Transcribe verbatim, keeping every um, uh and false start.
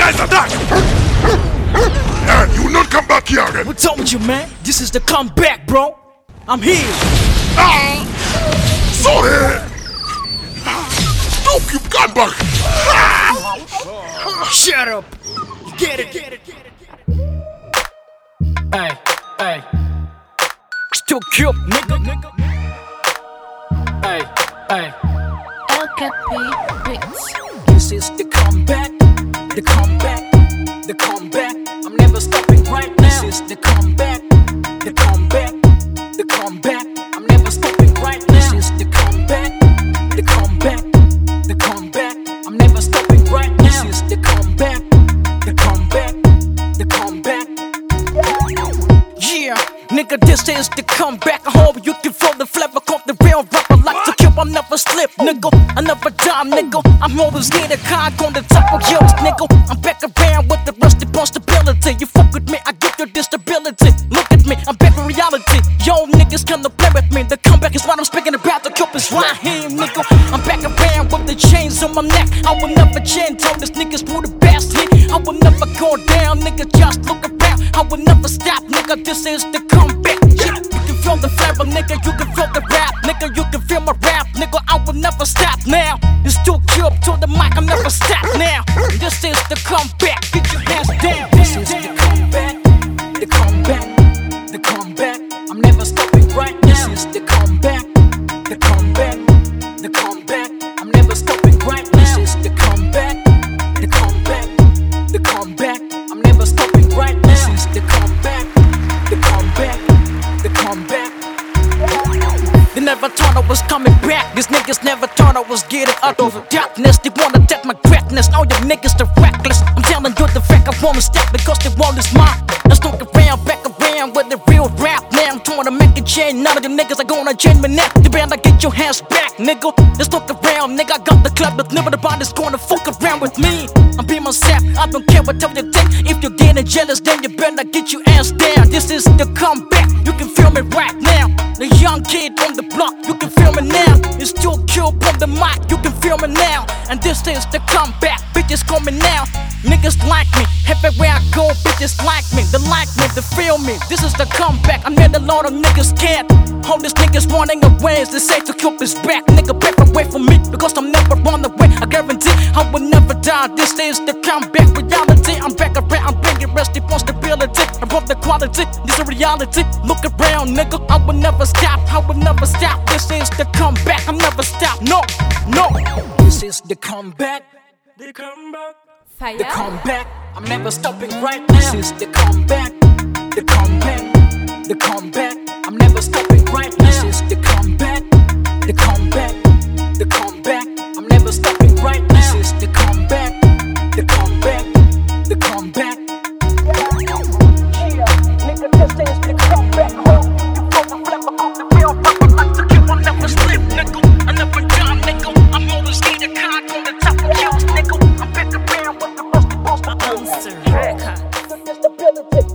guys attack! Yeah, you will not come back here again. Who told you, man? This is the comeback, bro. I'm here. Ah, sorry. Look, you've come back. Shut up. Get it. Get it. Hey, hey. Still cute, nigga. Hey, hey. El Capi Beats. This is the comeback. The comeback. The comeback. I'm never stopping right now. This is the comeback. The comeback. The comeback. I'm never stopping right now. This is the comeback. The comeback. The comeback. I'm never stopping right now. This is the comeback. The comeback. The comeback. Yeah, nigga, this is the comeback. I hope you can feel the flavor. Cause the real rapper like to kill. I never slip, nigga. I never die, nigga. I'm always near the con on the top of yours, nigga. I'm back around with the rusty responsibility. You fuck with me, I give you disability. Look at me, I'm back in reality. Yo, niggas come to play with me. The comeback is what I'm speaking about. The cup is right here, nigga. I'm back around with the chains on my neck. I will never change. Told these niggas who the best hit. I will never go down, nigga. Just look around. I will never stop, nigga. This is the comeback. Yeah, you can feel the flavor, nigga. You can feel the rap, nigga. You can feel my rap, nigga. I will never stop now. It's too cute to the mic. I'm never stop now. This is the comeback. Get your hands down. This is the comeback. The comeback. The comeback. I'm never stopping right now. This is the comeback. The comeback. The comeback. I'm never stopping right now. This is the comeback. The comeback. The comeback. I'm never stopping right now. This is the comeback. The comeback. The comeback. They never thought I was coming back. These niggas never thought I was getting out of darkness. They wanna take my greatness. All you niggas are reckless. I'm telling you the fact, I won't step because the world is mine. Let's look around, back around with the real rap now. I'm trying to make a change. None of you niggas are gonna change me now. You better get your hands back, nigga. Let's look around, nigga. I got the club, but nobody's gonna fuck around with me. I'm being myself, I don't care what you think. If you're getting jealous, then you better get your ass down. This is the comeback. You can feel me right now. The young kid on the block, you can feel me now. It's too cute on the mic, you can feel me now. And this is the comeback, bitches coming now. Niggas like me, everywhere I go, bitches like me. They like me, they feel me. This is the comeback, I made a lot of niggas scared. All these niggas running away, they say to keep his back. Nigga, back away from me, because I'm never on the way. I guarantee I will never die. This is the comeback reality. I'm back around, I'm bringing responsibility. I brought the quality, this is reality. Look around, nigga, I will never stop, I will never stop. This is the comeback, I'm never stop, no, no. This is the comeback, the comeback, Fire. the comeback. I'm never stopping right now. This is the comeback, the comeback, the comeback. I'm never stopping right now. This is the comeback, the comeback, the comeback. I'm never stopping right now. This is the comeback, the comeback, the comeback. Yeah, nigga, this is the comeback. I'm back around with the rusty post. I'm stability.